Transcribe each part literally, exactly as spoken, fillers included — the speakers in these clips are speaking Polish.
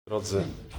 Drodzy,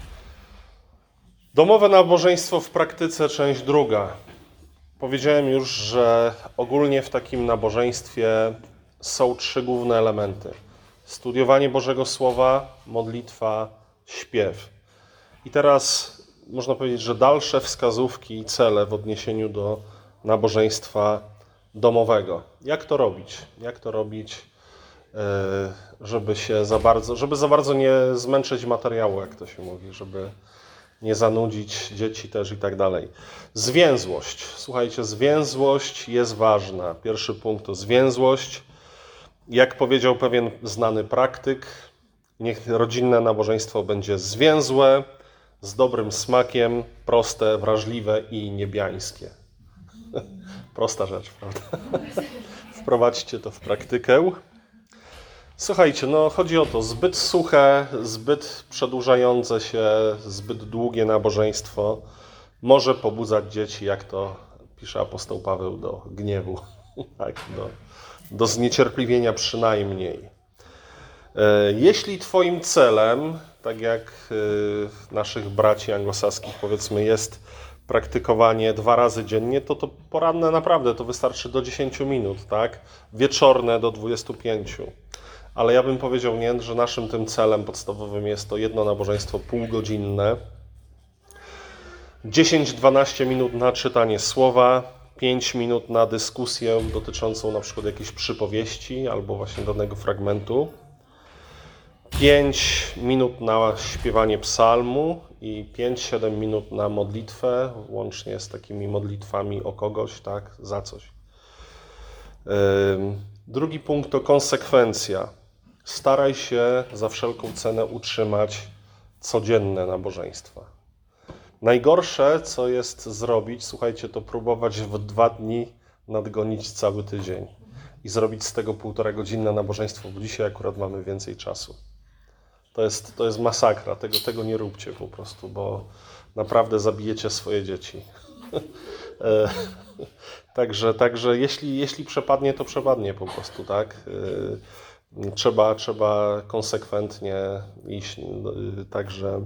domowe nabożeństwo w praktyce, część druga. Powiedziałem już, że ogólnie w takim nabożeństwie są trzy główne elementy. Studiowanie Bożego Słowa, modlitwa, śpiew. I teraz można powiedzieć, że dalsze wskazówki i cele w odniesieniu do nabożeństwa domowego. Jak to robić? Jak to robić, żeby się za bardzo, żeby za bardzo nie zmęczyć materiału, jak to się mówi, żeby nie zanudzić dzieci też i tak dalej. Zwięzłość. Słuchajcie, zwięzłość jest ważna. Pierwszy punkt to zwięzłość. Jak powiedział pewien znany praktyk, niech rodzinne nabożeństwo będzie zwięzłe, z dobrym smakiem, proste, wrażliwe i niebiańskie. Prosta rzecz, prawda? Wprowadźcie to w praktykę. Słuchajcie, no chodzi o to, zbyt suche, zbyt przedłużające się, zbyt długie nabożeństwo może pobudzać dzieci, jak to pisze apostoł Paweł, do gniewu, tak, do, do zniecierpliwienia przynajmniej. Jeśli twoim celem, tak jak naszych braci anglosaskich powiedzmy, jest praktykowanie dwa razy dziennie, to to poranne naprawdę to wystarczy do dziesięciu minut, tak? Wieczorne do dwudziestu pięciu. Ale ja bym powiedział nie, że naszym tym celem podstawowym jest to jedno nabożeństwo półgodzinne. dziesięć do dwunastu minut na czytanie słowa, pięć minut na dyskusję dotyczącą na przykład jakiejś przypowieści albo właśnie danego fragmentu. pięć minut na śpiewanie psalmu i pięć do siedmiu minut na modlitwę, łącznie z takimi modlitwami o kogoś, tak, za coś. Drugi punkt to konsekwencja. Staraj się za wszelką cenę utrzymać codzienne nabożeństwa. Najgorsze, co jest zrobić, słuchajcie, to próbować w dwa dni nadgonić cały tydzień i zrobić z tego półtora godzinne nabożeństwo, bo dzisiaj akurat mamy więcej czasu. To jest, to jest masakra, tego, tego nie róbcie po prostu, bo naprawdę zabijecie swoje dzieci. Także, także jeśli, jeśli przepadnie, to przepadnie po prostu, tak? Trzeba, trzeba konsekwentnie iść, także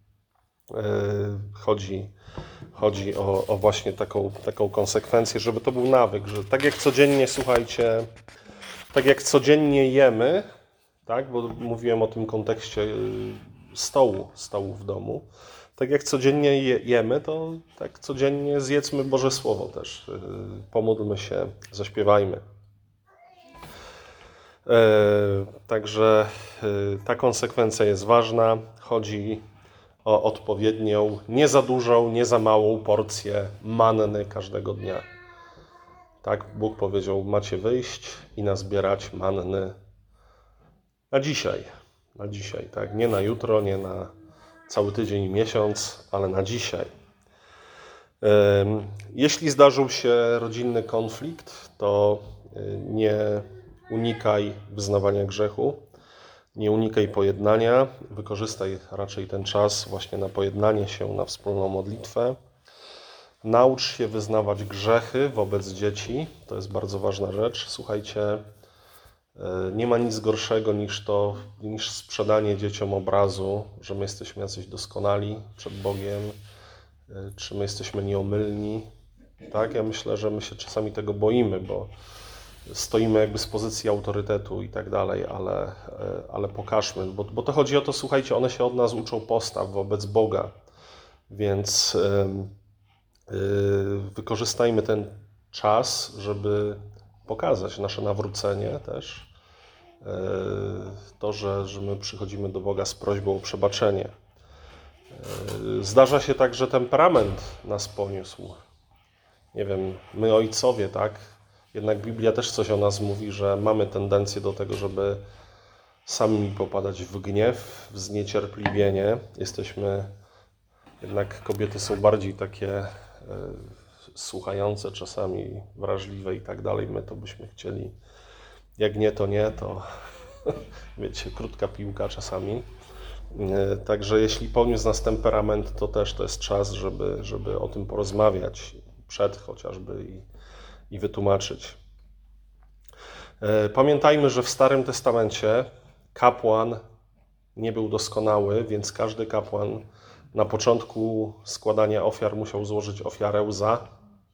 chodzi, chodzi o, o właśnie taką, taką konsekwencję, żeby to był nawyk, że tak jak codziennie, słuchajcie, tak jak codziennie jemy, tak, bo mówiłem o tym kontekście stołu, stołu w domu, tak jak codziennie jemy, to tak codziennie zjedzmy Boże Słowo też. Pomódlmy się, zaśpiewajmy. Także ta konsekwencja jest ważna. Chodzi o odpowiednią, nie za dużą, nie za małą porcję manny każdego dnia. Tak Bóg powiedział, macie wyjść i nazbierać manny na dzisiaj. Na dzisiaj, tak? Nie na jutro, nie na cały tydzień i miesiąc, ale na dzisiaj. Jeśli zdarzył się rodzinny konflikt, to nie unikaj wyznawania grzechu, nie unikaj pojednania, wykorzystaj raczej ten czas właśnie na pojednanie się, na wspólną modlitwę. Naucz się wyznawać grzechy wobec dzieci, to jest bardzo ważna rzecz. Słuchajcie, nie ma nic gorszego niż to, niż sprzedanie dzieciom obrazu, że my jesteśmy jacyś doskonali przed Bogiem, czy my jesteśmy nieomylni. Tak? Ja myślę, że my się czasami tego boimy, bo stoimy jakby z pozycji autorytetu i tak dalej, ale, ale pokażmy, bo, bo to chodzi o to, słuchajcie, one się od nas uczą postaw wobec Boga, więc yy, yy, wykorzystajmy ten czas, żeby pokazać nasze nawrócenie też, yy, to, że, że my przychodzimy do Boga z prośbą o przebaczenie. Yy, zdarza się tak, że temperament nas poniósł. Nie wiem, my ojcowie, tak? Jednak Biblia też coś o nas mówi, że mamy tendencję do tego, żeby sami popadać w gniew, w zniecierpliwienie. Jesteśmy, jednak kobiety są bardziej takie e, słuchające, czasami wrażliwe i tak dalej. My to byśmy chcieli, jak nie, to nie, to wiecie, krótka piłka czasami. E, także jeśli poniósł nas temperament, to też to jest czas, żeby, żeby o tym porozmawiać przed chociażby i i wytłumaczyć. Pamiętajmy, że w Starym Testamencie kapłan nie był doskonały, więc każdy kapłan na początku składania ofiar musiał złożyć ofiarę za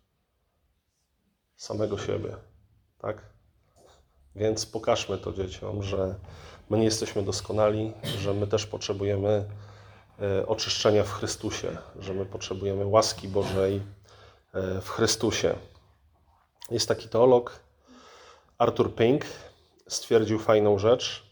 samego siebie. Tak? Więc pokażmy to dzieciom, że my nie jesteśmy doskonali, że my też potrzebujemy oczyszczenia w Chrystusie, że my potrzebujemy łaski Bożej w Chrystusie. Jest taki teolog, Arthur Pink, stwierdził fajną rzecz.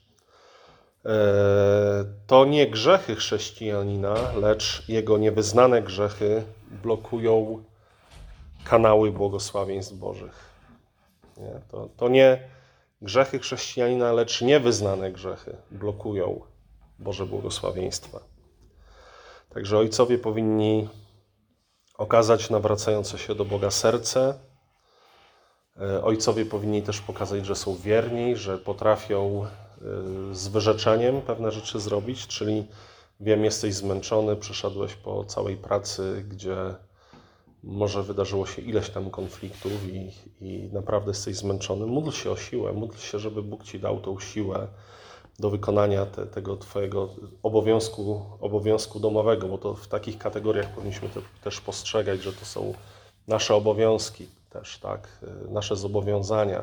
To nie grzechy chrześcijanina, lecz jego niewyznane grzechy blokują kanały błogosławieństw Bożych. Nie? To, to nie grzechy chrześcijanina, lecz niewyznane grzechy blokują Boże błogosławieństwa. Także ojcowie powinni okazać nawracające się do Boga serce. Ojcowie powinni też pokazać, że są wierni, że potrafią z wyrzeczeniem pewne rzeczy zrobić, czyli wiem, jesteś zmęczony, przeszedłeś po całej pracy, gdzie może wydarzyło się ileś tam konfliktów i, i naprawdę jesteś zmęczony. Módl się o siłę, módl się, żeby Bóg ci dał tą siłę do wykonania te, tego twojego obowiązku, obowiązku domowego, bo to w takich kategoriach powinniśmy te, też postrzegać, że to są nasze obowiązki też, tak, nasze zobowiązania.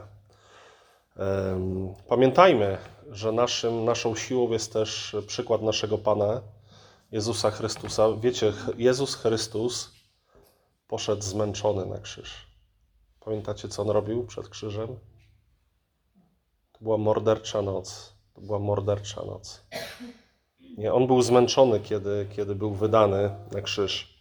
Pamiętajmy, że naszym, naszą siłą jest też przykład naszego Pana Jezusa Chrystusa. Wiecie, Jezus Chrystus poszedł zmęczony na krzyż. Pamiętacie, co On robił przed krzyżem? To była mordercza noc. To była mordercza noc. Nie, On był zmęczony, kiedy, kiedy był wydany na krzyż.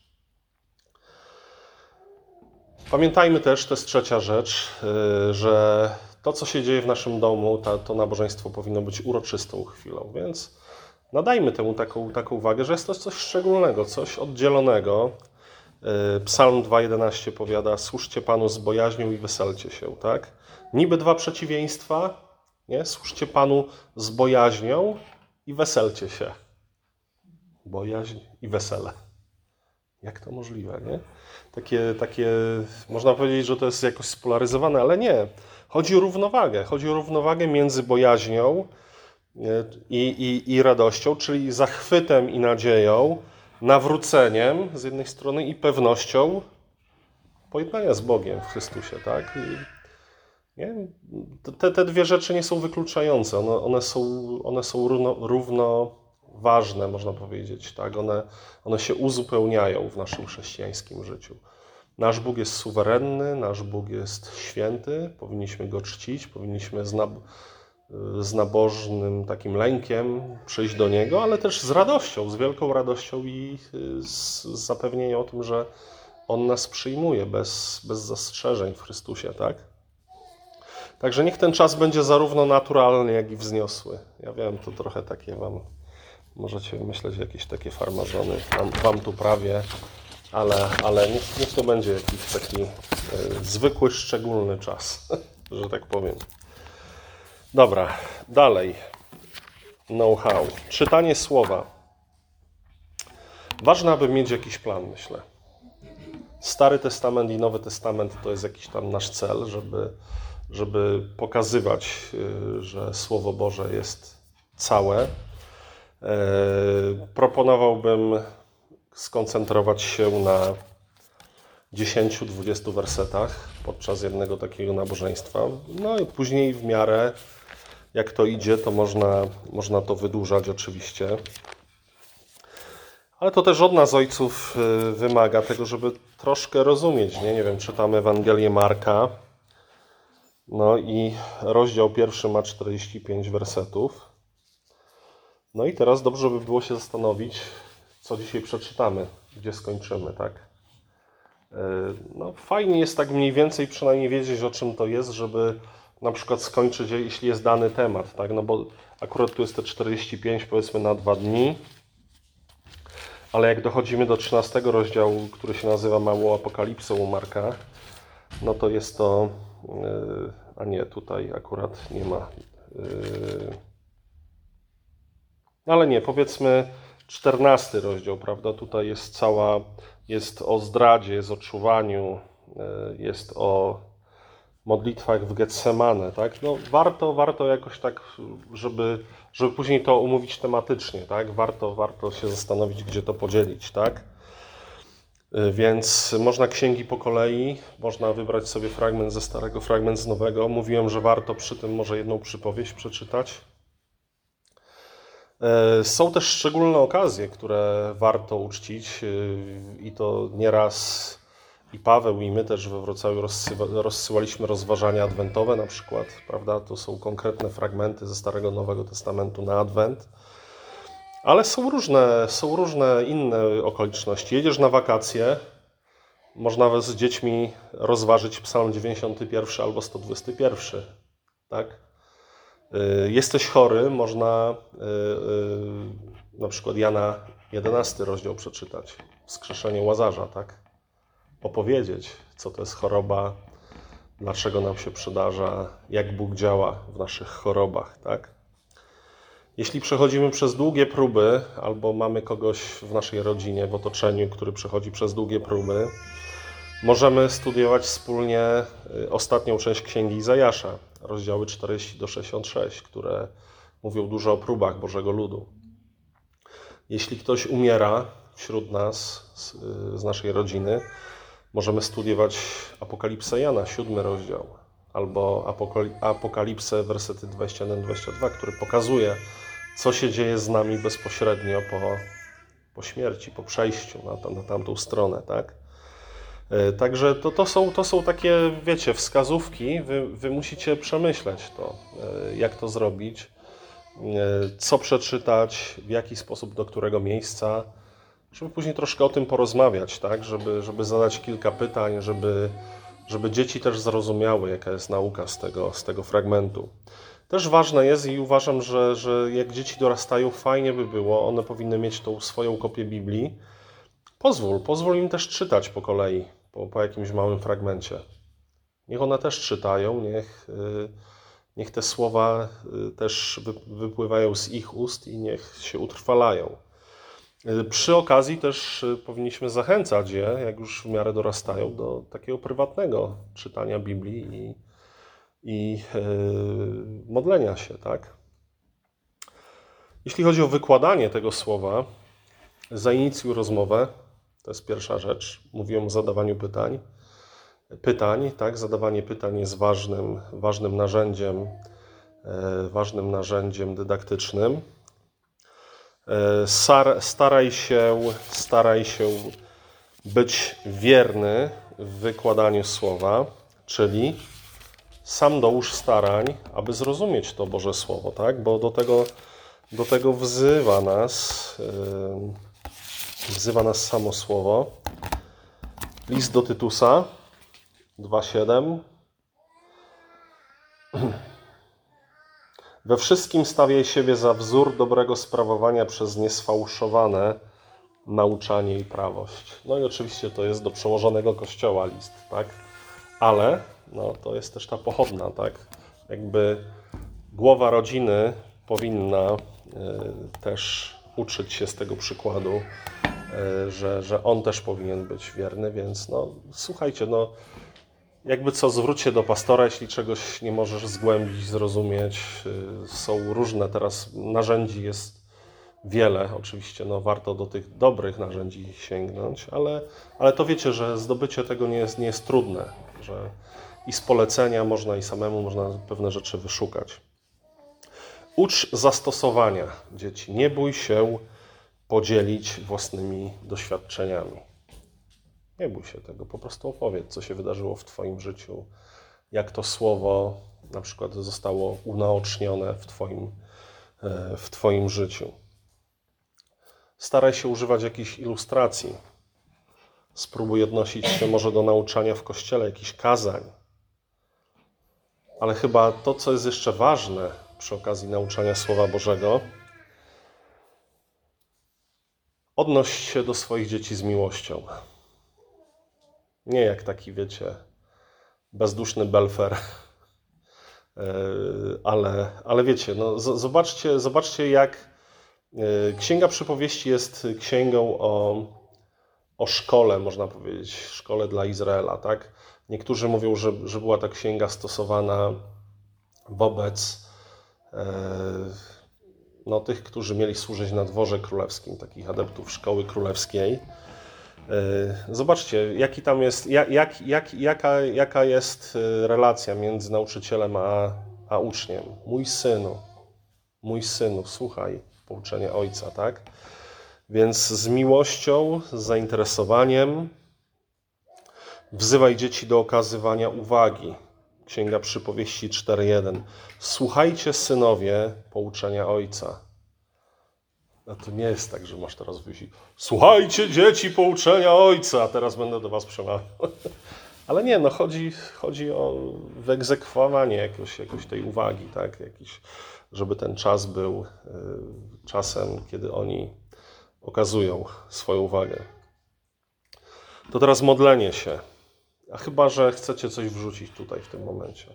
Pamiętajmy też, to jest trzecia rzecz, że to, co się dzieje w naszym domu, to, to nabożeństwo powinno być uroczystą chwilą, więc nadajmy temu taką, taką uwagę, że jest to coś szczególnego, coś oddzielonego. Psalm dwa jedenaście powiada, służcie Panu z bojaźnią i weselcie się, tak? Niby dwa przeciwieństwa, nie? Służcie Panu z bojaźnią i weselcie się. Bojaźń i wesele. Jak to możliwe, nie? Takie, takie, można powiedzieć, że to jest jakoś spolaryzowane, ale nie. Chodzi o równowagę. Chodzi o równowagę między bojaźnią i, i, i radością, czyli zachwytem i nadzieją, nawróceniem z jednej strony i pewnością pojednania z Bogiem w Chrystusie, tak? I, nie? Te, te dwie rzeczy nie są wykluczające. One, one są, one są równo, równo ważne, można powiedzieć, tak? One, one się uzupełniają w naszym chrześcijańskim życiu. Nasz Bóg jest suwerenny, nasz Bóg jest święty, powinniśmy Go czcić, powinniśmy z, nab z nabożnym takim lękiem przyjść do Niego, ale też z radością, z wielką radością i z, z zapewnieniem o tym, że On nas przyjmuje bez, bez zastrzeżeń w Chrystusie, tak? Także niech ten czas będzie zarówno naturalny, jak i wzniosły. Ja wiem, to trochę takie wam... Możecie myśleć, jakieś takie farmazony wam, wam tu prawie, ale, ale niech, niech to będzie jakiś taki e, zwykły, szczególny czas, że tak powiem. Dobra, dalej. Know-how. Czytanie słowa. Ważne, aby mieć jakiś plan, myślę. Stary Testament i Nowy Testament to jest jakiś tam nasz cel, żeby, żeby pokazywać, że Słowo Boże jest całe. Proponowałbym skoncentrować się na dziesięciu dwudziestu wersetach podczas jednego takiego nabożeństwa. No i później w miarę jak to idzie, to można, można to wydłużać oczywiście. Ale to też od nas, ojców, wymaga tego, żeby troszkę rozumieć. Nie, nie wiem, czytamy Ewangelię Marka. No i rozdział pierwszy ma czterdzieści pięć wersetów. No i teraz dobrze by było się zastanowić, co dzisiaj przeczytamy, gdzie skończymy, tak? No fajnie jest tak mniej więcej przynajmniej wiedzieć, o czym to jest, żeby na przykład skończyć, jeśli jest dany temat, tak? No bo akurat tu jest te czterdzieści pięć, powiedzmy, na dwa dni, ale jak dochodzimy do trzynastego rozdziału, który się nazywa Małą Apokalipsą u Marka, no to jest to, a nie, tutaj akurat nie ma... Ale nie, powiedzmy czternasty rozdział, prawda? Tutaj jest cała, jest o zdradzie, jest o czuwaniu, jest o modlitwach w Getsemane, tak? No warto, warto jakoś tak, żeby, żeby później to umówić tematycznie, tak? Warto, warto się zastanowić, gdzie to podzielić, tak? Więc można księgi po kolei, można wybrać sobie fragment ze starego, fragment z nowego. Mówiłem, że warto przy tym może jedną przypowieść przeczytać. Są też szczególne okazje, które warto uczcić i to nieraz i Paweł i my też we Wrocławiu rozsyłaliśmy rozważania adwentowe na przykład, prawda? To są konkretne fragmenty ze Starego Nowego Testamentu na Adwent. Ale są różne, są różne inne okoliczności. Jedziesz na wakacje, można nawet z dziećmi rozważyć Psalm dziewięćdziesiąty pierwszy albo sto dwudziesty pierwszy, tak? Jesteś chory, można na przykład Jana jedenasty rozdział przeczytać, wskrzeszenie Łazarza, tak? Opowiedzieć, co to jest choroba, dlaczego nam się przydarza, jak Bóg działa w naszych chorobach, tak? Jeśli przechodzimy przez długie próby, albo mamy kogoś w naszej rodzinie, w otoczeniu, który przechodzi przez długie próby, możemy studiować wspólnie ostatnią część Księgi Izajasza, rozdziały czterdzieści do sześćdziesiąt sześć, które mówią dużo o próbach Bożego ludu. Jeśli ktoś umiera wśród nas, z, z naszej rodziny, możemy studiować Apokalipsę Jana, siódmy rozdział, albo Apokalipsę, wersety dwadzieścia jeden do dwudziestego drugiego, który pokazuje, co się dzieje z nami bezpośrednio po, po śmierci, po przejściu na, tam, na tamtą stronę, tak? Także to, to, są, to są takie, wiecie, wskazówki, wy, wy musicie przemyśleć to, jak to zrobić, co przeczytać, w jaki sposób, do którego miejsca, żeby później troszkę o tym porozmawiać, tak? Żeby, żeby zadać kilka pytań, żeby, żeby dzieci też zrozumiały, jaka jest nauka z tego, z tego fragmentu. Też ważne jest i uważam, że, że jak dzieci dorastają, fajnie by było, one powinny mieć tą swoją kopię Biblii. Pozwól, pozwól im też czytać po kolei, po, po jakimś małym fragmencie. Niech one też czytają, niech, niech te słowa też wypływają z ich ust i niech się utrwalają. Przy okazji też powinniśmy zachęcać je, jak już w miarę dorastają, do takiego prywatnego czytania Biblii i, i yy, modlenia się, tak? Jeśli chodzi o wykładanie tego słowa, zainicjuj rozmowę, to jest pierwsza rzecz. Mówiłem o zadawaniu pytań. Pytań, tak? Zadawanie pytań jest ważnym, ważnym narzędziem, yy, ważnym narzędziem dydaktycznym. Staraj się, staraj się być wierny w wykładaniu słowa, czyli sam dołóż starań, aby zrozumieć to Boże Słowo, tak? Bo do tego, do tego wzywa nas, yy, wzywa nas samo Słowo. List do Tytusa dwa siedem. We wszystkim stawiaj siebie za wzór dobrego sprawowania przez niesfałszowane nauczanie i prawość. No i oczywiście to jest do przełożonego Kościoła list, tak? Ale no, to jest też ta pochodna, tak? Jakby głowa rodziny powinna y, też uczyć się z tego przykładu, y, że, że on też powinien być wierny, więc no słuchajcie, no jakby co, zwróć się do pastora, jeśli czegoś nie możesz zgłębić, zrozumieć. Są różne teraz narzędzi, jest wiele. Oczywiście no, warto do tych dobrych narzędzi sięgnąć, ale, ale to wiecie, że zdobycie tego nie jest, nie jest trudne, że i z polecenia można i samemu można pewne rzeczy wyszukać. Ucz zastosowania dzieci. Nie bój się podzielić własnymi doświadczeniami. Nie bój się tego, po prostu opowiedz, co się wydarzyło w Twoim życiu, jak to słowo na przykład zostało unaocznione w Twoim, w twoim życiu. Staraj się używać jakichś ilustracji. Spróbuj odnosić się może do nauczania w Kościele, jakichś kazań. Ale chyba to, co jest jeszcze ważne przy okazji nauczania Słowa Bożego, odnoś się do swoich dzieci z miłością. Nie jak taki, wiecie, bezduszny belfer, ale, ale wiecie, no zobaczcie, zobaczcie jak Księga Przypowieści jest księgą o, o szkole, można powiedzieć, szkole dla Izraela, tak? Niektórzy mówią, że, że była ta księga stosowana wobec e, no, tych, którzy mieli służyć na dworze królewskim, takich adeptów szkoły królewskiej. Zobaczcie, jaki tam jest, jak, jak, jak, jaka, jaka jest relacja między nauczycielem a, a uczniem. Mój synu, mój synu, słuchaj pouczenia ojca, tak? Więc z miłością, z zainteresowaniem wzywaj dzieci do okazywania uwagi. Księga Przypowieści cztery jeden. Słuchajcie, synowie, pouczenia ojca. No to nie jest tak, że masz teraz wyjść. Słuchajcie, dzieci, pouczenia ojca, a teraz będę do was przemawiał. Ale nie, no chodzi, chodzi o wyegzekwowanie jakoś, jakoś tej uwagi, tak? Jakiś, żeby ten czas był y, czasem, kiedy oni okazują swoją uwagę. To teraz modlenie się. A chyba, że chcecie coś wrzucić tutaj w tym momencie.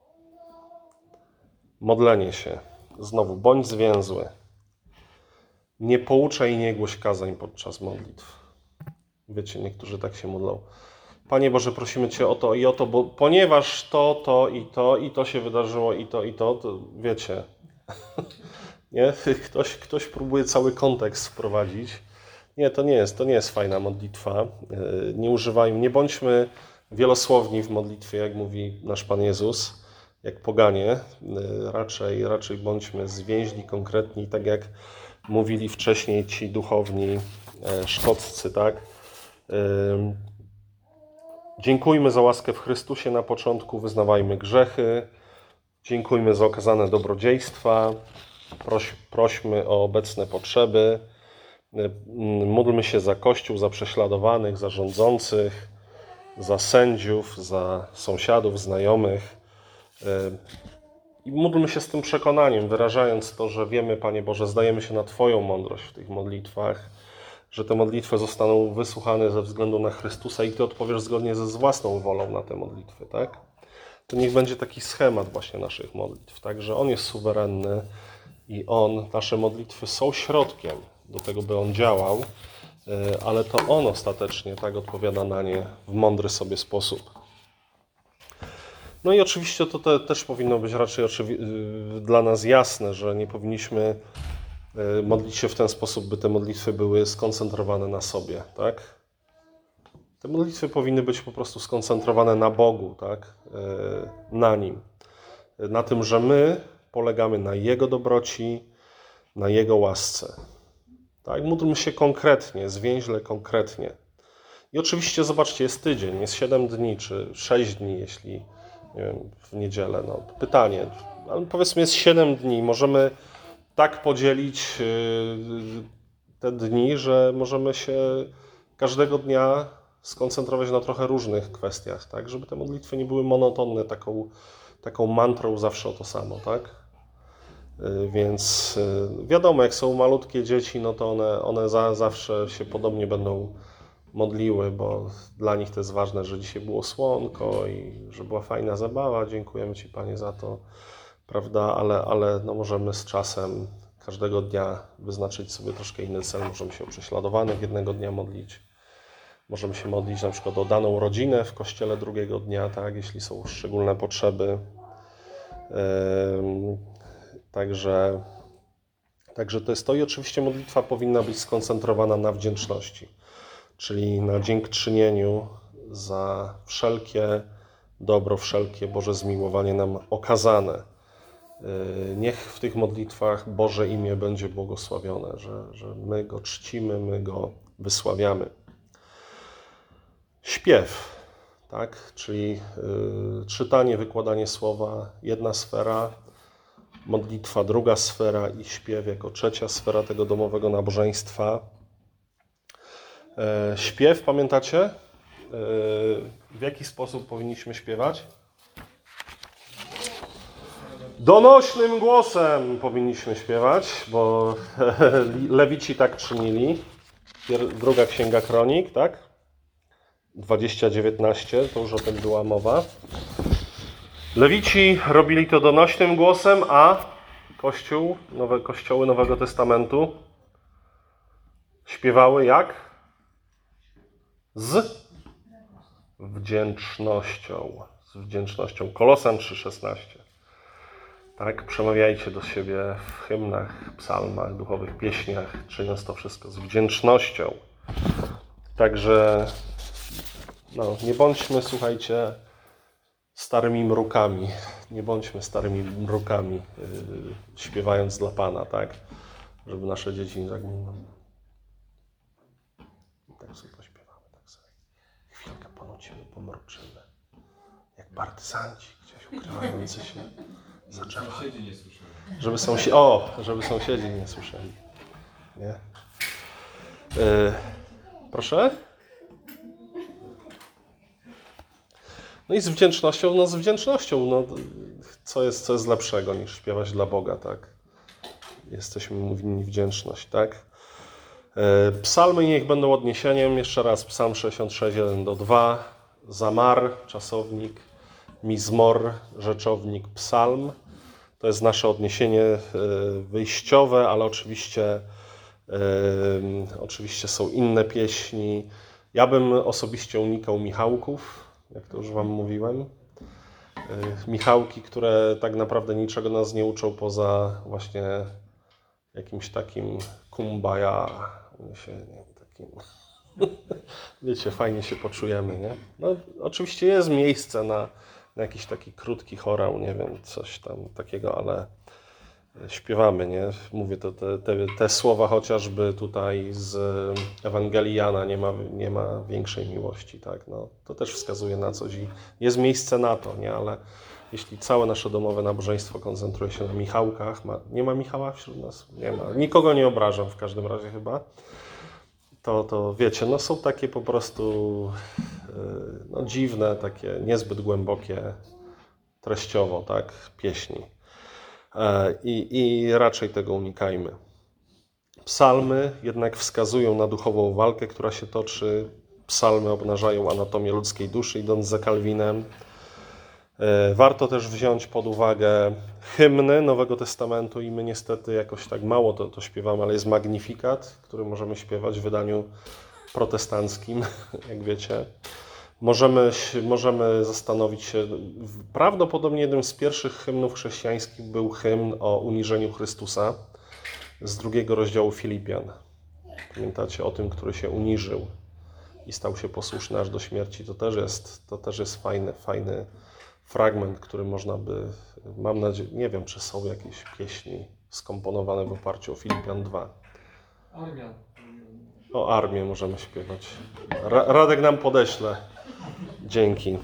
Modlenie się. Znowu, bądź zwięzły. Nie pouczaj i nie głoś kazań podczas modlitw. Wiecie, niektórzy tak się modlą. Panie Boże, prosimy Cię o to i o to, bo ponieważ to, to i to, i to się wydarzyło, i to, i to, to wiecie. Nie? Ktoś, ktoś próbuje cały kontekst wprowadzić. Nie, to nie jest, to nie jest fajna modlitwa. Nie używajmy, nie bądźmy wielosłowni w modlitwie, jak mówi nasz Pan Jezus, jak poganie. Raczej, raczej bądźmy zwięźli, konkretni, tak jak mówili wcześniej ci duchowni szkoccy, tak? Dziękujmy za łaskę w Chrystusie na początku, wyznawajmy grzechy, dziękujmy za okazane dobrodziejstwa, proś, prośmy o obecne potrzeby, módlmy się za Kościół, za prześladowanych, za rządzących, za sędziów, za sąsiadów, znajomych. I módlmy się z tym przekonaniem, wyrażając to, że wiemy, Panie Boże, zdajemy się na Twoją mądrość w tych modlitwach, że te modlitwy zostaną wysłuchane ze względu na Chrystusa i Ty odpowiesz zgodnie ze własną wolą na te modlitwy, tak? To niech będzie taki schemat właśnie naszych modlitw, tak? Że On jest suwerenny i On, nasze modlitwy są środkiem do tego, by On działał, ale to On ostatecznie tak odpowiada na nie w mądry sobie sposób. No i oczywiście to te, też powinno być raczej oczywi- dla nas jasne, że nie powinniśmy modlić się w ten sposób, by te modlitwy były skoncentrowane na sobie, tak? Te modlitwy powinny być po prostu skoncentrowane na Bogu, tak? Na Nim. Na tym, że my polegamy na Jego dobroci, na Jego łasce. Tak? Módlmy się konkretnie, zwięźle konkretnie. I oczywiście, zobaczcie, jest tydzień, jest siedem dni, czy sześć dni, jeśli nie wiem, w niedzielę. No, pytanie, ale powiedzmy jest siedem dni, możemy tak podzielić te dni, że możemy się każdego dnia skoncentrować na trochę różnych kwestiach, tak? Żeby te modlitwy nie były monotonne, taką, taką mantrą zawsze o to samo, tak? Więc wiadomo, jak są malutkie dzieci, no to one, one za, zawsze się podobnie będą modliły, bo dla nich to jest ważne, że dzisiaj było słonko i że była fajna zabawa. Dziękujemy Ci, Panie, za to, prawda? Ale, ale no możemy z czasem każdego dnia wyznaczyć sobie troszkę inny cel. Możemy się o prześladowanych jednego dnia modlić. Możemy się modlić na przykład o daną rodzinę w kościele drugiego dnia, tak? Jeśli są szczególne potrzeby. Yy, także, także to jest to i oczywiście modlitwa powinna być skoncentrowana na wdzięczności, czyli na dziękczynieniu za wszelkie dobro, wszelkie Boże zmiłowanie nam okazane. Niech w tych modlitwach Boże imię będzie błogosławione, że, że my Go czcimy, my Go wysławiamy. Śpiew, tak? Czyli y, czytanie, wykładanie słowa, jedna sfera, modlitwa druga sfera i śpiew jako trzecia sfera tego domowego nabożeństwa. E, śpiew, pamiętacie? E, w jaki sposób powinniśmy śpiewać? Donośnym głosem powinniśmy śpiewać, bo Lewici tak czynili. Druga Księga Kronik, tak? dwadzieścia dziewiętnaście, to już o tym była mowa. Lewici robili to donośnym głosem, a Kościół, nowe kościoły Nowego Testamentu śpiewały jak? Z wdzięcznością. Z wdzięcznością. Kolosan trzy szesnaście. Tak, przemawiajcie do siebie w hymnach, psalmach, duchowych pieśniach, czyniąc to wszystko z wdzięcznością. Także no, nie bądźmy, słuchajcie, starymi mrukami. Nie bądźmy starymi mrukami, yy, śpiewając dla Pana, tak? Żeby nasze dzieci tak... Tak sobie pośpiewamy, tak sobie. Chwilkę ponucimy, pomruczymy. Jak partyzanci gdzieś ukrywający się za drzewami. Sąsiedzi nie słyszeli. Żeby sąsiedzi, o, żeby sąsiedzi nie słyszeli. Nie? Yy, proszę? No i z wdzięcznością, no z wdzięcznością, no co jest, co jest lepszego niż śpiewać dla Boga, tak? Jesteśmy mu winni wdzięczność, tak? Yy, psalmy niech będą odniesieniem, jeszcze raz, psalm sześćdziesiąt sześć, jeden do dwa, zamar, czasownik, mizmor, rzeczownik, psalm. To jest nasze odniesienie wyjściowe, ale oczywiście, yy, oczywiście są inne pieśni. Ja bym osobiście unikał Michałków, jak to już Wam mówiłem. Yy, Michałki, które tak naprawdę niczego nas nie uczą poza właśnie jakimś takim kumbaya, się, nie, takim, wiecie, fajnie się poczujemy, nie? No, oczywiście jest miejsce na na jakiś taki krótki chorał, nie wiem, coś tam takiego, ale śpiewamy, nie? Mówię, to te, te, te słowa chociażby tutaj z Ewangelii Jana, nie ma, nie ma większej miłości, tak? No, to też wskazuje na coś i jest miejsce na to, nie? Ale jeśli całe nasze domowe nabożeństwo koncentruje się na Michałkach, ma, nie ma Michała wśród nas? Nie ma. Nikogo nie obrażam w każdym razie chyba. To, to wiecie, no są takie po prostu no, dziwne, takie niezbyt głębokie treściowo, tak, pieśni. I, I raczej tego unikajmy. Psalmy jednak wskazują na duchową walkę, która się toczy. Psalmy obnażają anatomię ludzkiej duszy, idąc za Kalwinem. Warto też wziąć pod uwagę hymny Nowego Testamentu i my niestety jakoś tak mało to, to śpiewamy, ale jest Magnifikat, który możemy śpiewać w wydaniu protestanckim, jak wiecie. Możemy, możemy zastanowić się, prawdopodobnie jednym z pierwszych hymnów chrześcijańskich był hymn o uniżeniu Chrystusa z drugiego rozdziału Filipian. Pamiętacie o tym, który się uniżył i stał się posłuszny aż do śmierci. To też jest, to też jest fajny, fajny fragment, który można by, mam nadzieję, nie wiem, czy są jakieś pieśni skomponowane w oparciu o Filipian dwa. Armia. O armię możemy śpiewać. Ra- Radek nam podeśle. Dzięki.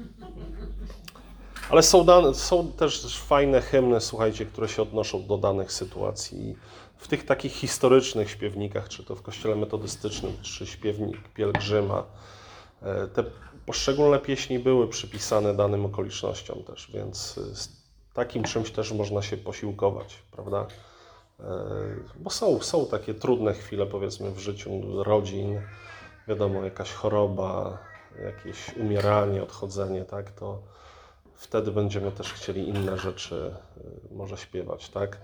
Ale są, dane, są też fajne hymny, słuchajcie, które się odnoszą do danych sytuacji. W tych takich historycznych śpiewnikach, czy to w kościele metodystycznym, czy śpiewnik pielgrzyma, te poszczególne pieśni były przypisane danym okolicznościom też, więc z takim czymś też można się posiłkować, prawda? Bo są, są takie trudne chwile, powiedzmy, w życiu rodzin, wiadomo, jakaś choroba, jakieś umieranie, odchodzenie, tak, to wtedy będziemy też chcieli inne rzeczy może śpiewać, tak.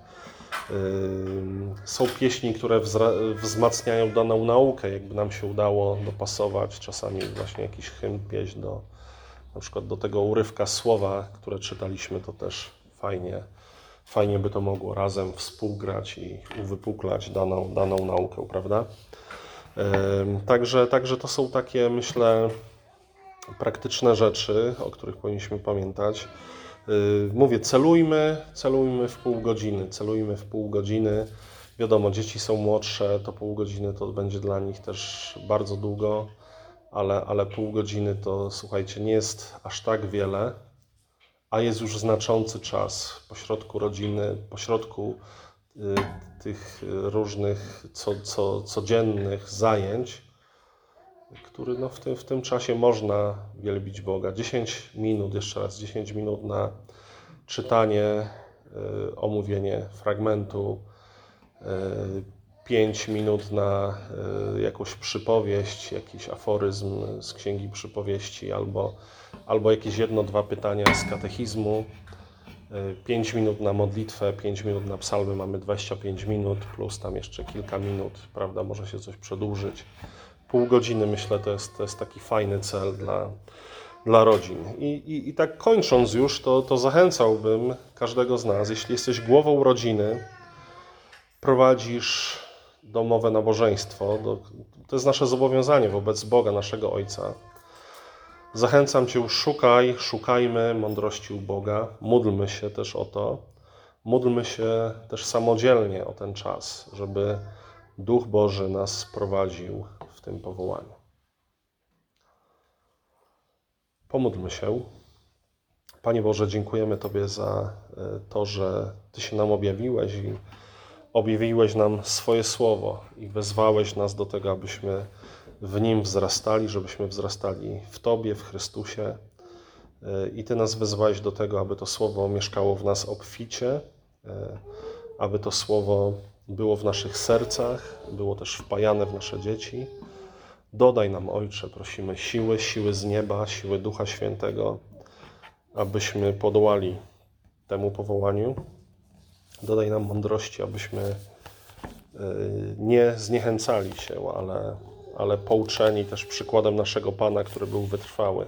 Są pieśni, które wzmacniają daną naukę, jakby nam się udało dopasować czasami właśnie jakiś hymn, pieśń do, na przykład do tego urywka słowa, które czytaliśmy, to też fajnie, fajnie by to mogło razem współgrać i uwypuklać daną, daną naukę, prawda? Także, także to są takie, myślę, praktyczne rzeczy, o których powinniśmy pamiętać. Mówię, celujmy, celujmy w pół godziny, celujmy w pół godziny. Wiadomo, dzieci są młodsze, to pół godziny to będzie dla nich też bardzo długo, ale, ale pół godziny to, słuchajcie, nie jest aż tak wiele, a jest już znaczący czas pośrodku rodziny, pośrodku y, tych różnych co, co, codziennych zajęć, który no, w, tym, w tym czasie można wielbić Boga. dziesięć minut, jeszcze raz, dziesięć minut na czytanie, y, omówienie fragmentu, y, pięć minut na y, jakąś przypowieść, jakiś aforyzm z Księgi Przypowieści, albo, albo jakieś jedno, dwa pytania z katechizmu, y, pięć minut na modlitwę, pięć minut na psalmy, mamy dwadzieścia pięć minut, plus tam jeszcze kilka minut, prawda, może się coś przedłużyć. pół godziny, myślę, to jest, to jest taki fajny cel dla, dla rodzin. I, i, i tak kończąc już, to, to zachęcałbym każdego z nas, jeśli jesteś głową rodziny, prowadzisz domowe nabożeństwo, do, to jest nasze zobowiązanie wobec Boga, naszego Ojca. Zachęcam Cię, szukaj, szukajmy mądrości u Boga, módlmy się też o to, módlmy się też samodzielnie o ten czas, żeby Duch Boży nas prowadził w tym powołaniu. Pomódlmy się. Panie Boże, dziękujemy Tobie za to, że Ty się nam objawiłeś i objawiłeś nam swoje słowo i wezwałeś nas do tego, abyśmy w Nim wzrastali, żebyśmy wzrastali w Tobie, w Chrystusie. I Ty nas wezwałeś do tego, aby to słowo mieszkało w nas obficie, aby to słowo było w naszych sercach, było też wpajane w nasze dzieci. Dodaj nam, Ojcze, prosimy, siły, siły z nieba, siły Ducha Świętego, abyśmy podołali temu powołaniu. Dodaj nam mądrości, abyśmy nie zniechęcali się, ale, ale pouczeni też przykładem naszego Pana, który był wytrwały,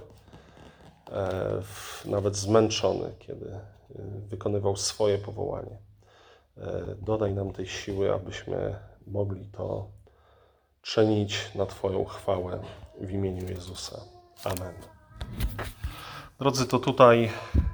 nawet zmęczony, kiedy wykonywał swoje powołanie. Dodaj nam tej siły, abyśmy mogli to czynić na Twoją chwałę w imieniu Jezusa. Amen. Drodzy, to tutaj